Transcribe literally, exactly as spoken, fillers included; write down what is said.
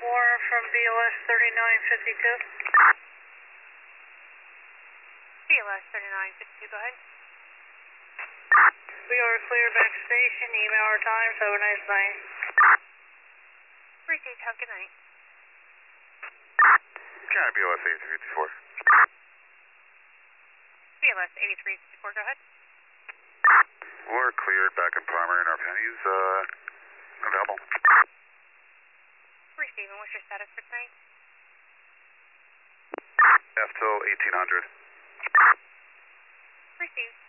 more from B L S thirty-nine fifty-two. B L S thirty-nine fifty-two, go ahead. We are clear back station, email our times, have a nice night. Received, have a good night. County B L S eighty-three fifty-four. B L S eighty-three fifty-four, go ahead. We're cleared back in primary and our pennies, uh, available. Receiving, what's your status for tonight? F till eighteen hundred. Received.